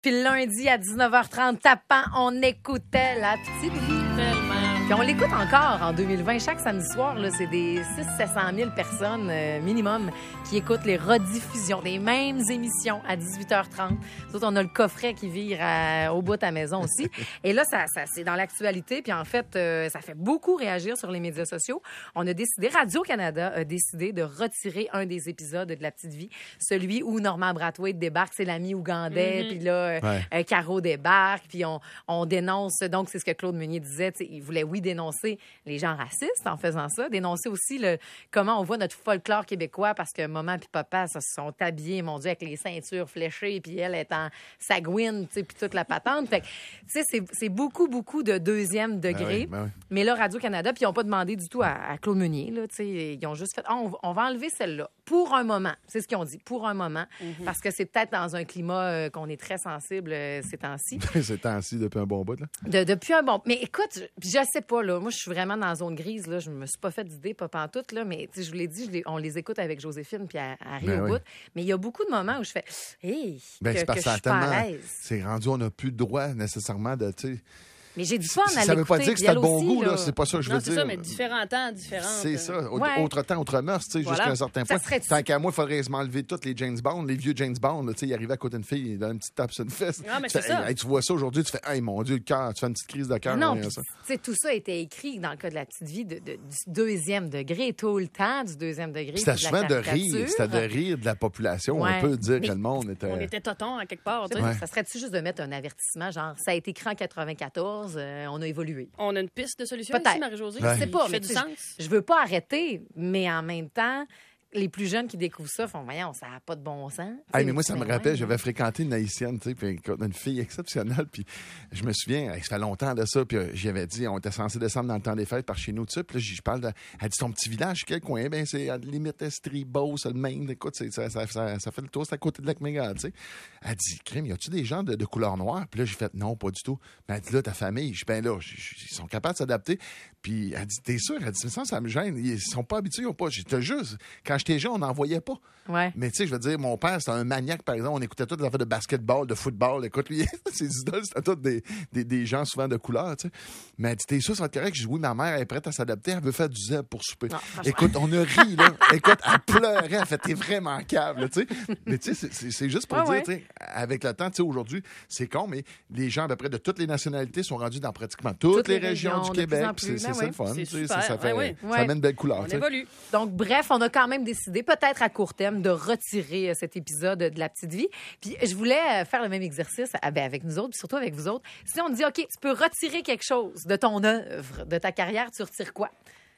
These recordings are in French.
Puis le lundi à 19h30, tapant, on écoutait La Petite Vie. Tellement. Puis on l'écoute encore en 2020. Chaque samedi soir, là, c'est des 600-700 000 personnes minimum qui écoutent les rediffusions des mêmes émissions à 18h30. Nous autres, on a le coffret qui vire au bout de ta maison aussi. Et là, ça c'est dans l'actualité. Puis en fait, ça fait beaucoup réagir sur les médias sociaux. On a décidé, Radio-Canada a décidé de retirer un des épisodes de La Petite Vie, celui où Normand Brathwaite débarque, c'est l'ami ougandais, puis là, Caro débarque, puis on dénonce. Donc, c'est ce que Claude Meunier disait. Il voulait, oui, dénoncer les gens racistes en faisant ça, dénoncer aussi comment on voit notre folklore québécois parce que maman puis papa se sont habillés, mon Dieu, avec les ceintures fléchées, puis elle est en sagouine, tu sais, puis toute la patente. Fait que, tu sais, c'est beaucoup, beaucoup de deuxième degré. Ben oui. Mais là, Radio-Canada, puis ils n'ont pas demandé du tout à Claude Meunier, là, tu sais, ils ont juste fait, on va enlever celle-là pour un moment. C'est ce qu'ils ont dit, pour un moment, parce que c'est peut-être dans un climat qu'on est très sensible ces temps-ci. Ces temps-ci, depuis un bon bout, là. Depuis un bon... Mais écoute, je sais pas, là. Moi, je suis vraiment dans la zone grise, là. Je me suis pas fait d'idée, pas pantoute, là. Mais, tu sais, je vous l'ai dit, on les écoute avec Joséphine puis à Rio Bout. Mais il y a beaucoup de moments où je fais, hey, c'est parce que je suis pas à l'aise. C'est rendu, on n'a plus le droit nécessairement de, tu sais... Mais j'ai du fun à l'écouter. Ça veut pas dire que c'est le bon goût, là. C'est pas ça que je veux dire. C'est ça, mais différents temps, différentes. C'est ça. Autre temps, autre mœurs, tu sais, jusqu'à un certain point. Tant qu'à moi, il faudrait m'enlever tous les James Bond, les vieux James Bond, tu sais, il arrivait à côté d'une fille, il donne une petite tape sur une fesse. Ah, mais c'est ça. Tu vois ça aujourd'hui, tu fais, hey, mon Dieu, le cœur, tu fais une petite crise de cœur. Non, tu sais, tout ça a été écrit dans le cas de La Petite Vie du deuxième degré, tout le temps du deuxième degré. C'était souvent de rire. C'était de rire de la population. On peut dire que le monde était... On était totons à quelque part, tu sais. Ça serait-tu juste de mettre un avertissement, genre, ça a été écrit en 94, on a évolué. On a une piste de solution ici, Marie-Josée. Je sais pas, fait du sens. Je veux pas arrêter, mais en même temps, les plus jeunes qui découvrent ça font, voyons, ça n'a pas de bon sens. Hey, mais moi, ça me rappelle, j'avais fréquenté une haïtienne, tu sais, puis une fille exceptionnelle, puis je me souviens, ça fait longtemps de ça, puis j'y avais dit, on était censé descendre dans le temps des fêtes par chez nous, tu sais, puis là, je parle elle dit, ton petit village, quel coin? Ben, c'est à la limite Estribos, c'est le Maine, écoute, ça fait le tour, c'est à côté de Lac-Mégan, tu sais. Elle dit, crème, y a-tu des gens de couleur noire? Puis là, j'ai fait, non, pas du tout. Mais elle dit, là, ta famille, je dis, ben là, ils sont capables de s'adapter. Puis elle dit, t'es sûr? Elle dit, ça me gêne. Ils sont pas habitués, ils ont pas. J'étais juste, quand j'étais jeune, on n'en voyait pas. Ouais. Mais tu sais, je veux dire, mon père, c'était un maniaque, par exemple. On écoutait toutes les affaires de basketball, de football. Écoute, lui, ses idoles, c'était tous des gens souvent de couleur, tu sais. Mais elle dit, t'es sûr, ça va être correct? Je dis, oui, ma mère est prête à s'adapter. Elle veut faire du zèbre pour souper. Non, écoute, on a ri, là. Écoute, elle pleurait. Elle fait, t'es vraiment câble, tu sais. Mais tu sais, c'est juste pour dire, tu sais, avec le temps, tu sais, aujourd'hui, c'est con, mais les gens, à peu près de toutes les nationalités, sont rendus dans pratiquement toutes les régions du Québec. C'est ça le fun. Ça amène une belle couleur. On évolue. Donc, bref, on a quand même décidé, peut-être à court terme, de retirer cet épisode de La Petite Vie. Puis, je voulais faire le même exercice avec nous autres, puis surtout avec vous autres. Si on dit, OK, tu peux retirer quelque chose de ton œuvre, de ta carrière, tu retires quoi?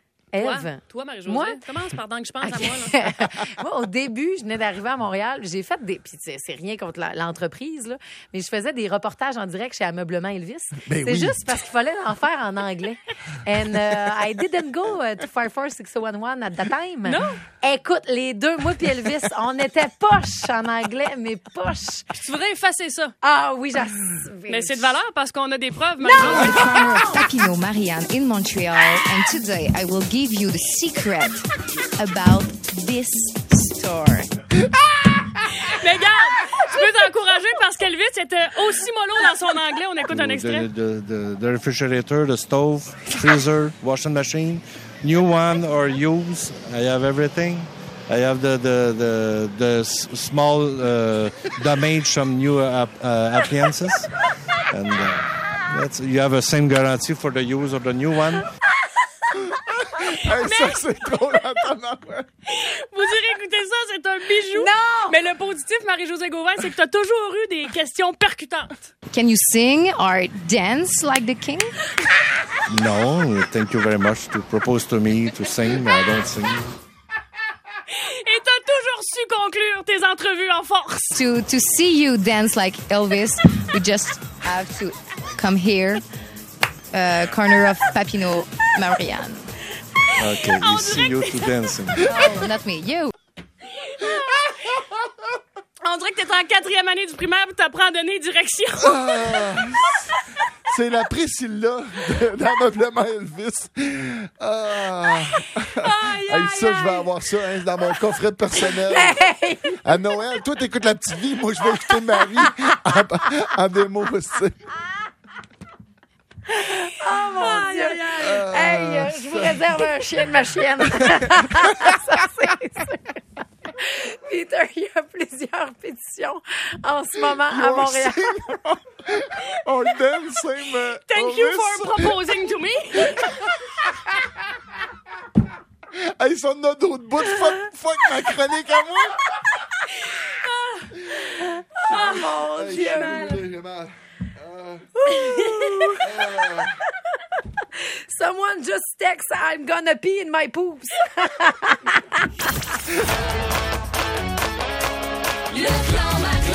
Ève. Toi, Marie-Josée, moi, commence pendant que je pense à moi. Là. Moi, au début, je venais d'arriver à Montréal. J'ai fait des... Puis c'est rien contre l'entreprise, là, mais je faisais des reportages en direct chez Ameublement Elvis. Ben c'est juste parce qu'il fallait en faire en anglais. And I didn't go to 54611 at the time. Non? Écoute, les deux, moi puis Elvis, on était poche en anglais, mais poche. Tu voudrais effacer ça? Ah oui, mais c'est de valeur parce qu'on a des preuves. Non! I'm the founder of Papineau Marianne in Montreal, and today I will give you the secret about this store. Mais regarde, tu peux t'encourager parce qu'Elvis était aussi mollo dans son anglais. On écoute un extrait. The refrigerator, the stove, freezer, washing machine, new one or used. I have everything. I have the small damage from new appliances. And you have the same guarantee for the use of the new one. Hey, ça, c'est drôle, attends. Vous irez écouter ça, c'est un bijou. Non! Mais le positif, Marie-Josée Gauvin, c'est que tu as toujours eu des questions percutantes. Can you sing or dance like the king? No, thank you very much to propose to me to sing. I don't sing. Et t'as toujours su conclure tes entrevues en force. To see you dance like Elvis, we just have to come here, corner of Papineau Marianne. Okay, we see you to dancing. Oh, not me, you. On dirait que t'es en 4e année du primaire et t'apprends à donner direction. C'est la Priscilla d'ameublement Elvis. Hey, ça, je vais avoir ça dans mon coffret personnel. Hey! À Noël, toi, t'écoutes La Petite Vie. Moi, je vais écouter Marie en démo aussi. Oh mon Dieu! Hey, je vous réserve un chien de ma chienne. Ça, c'est sûr. Peter, il y a plusieurs pétitions en ce moment à Montréal. On donne, c'est Thank you for proposing to me. Hey, ça, on a d'autres bouts. Fuck ma chronique à moi. Oh mon Hey, Dieu! j'ai mal. Someone just text, I'm gonna pee in my poops. Le clan Matraque.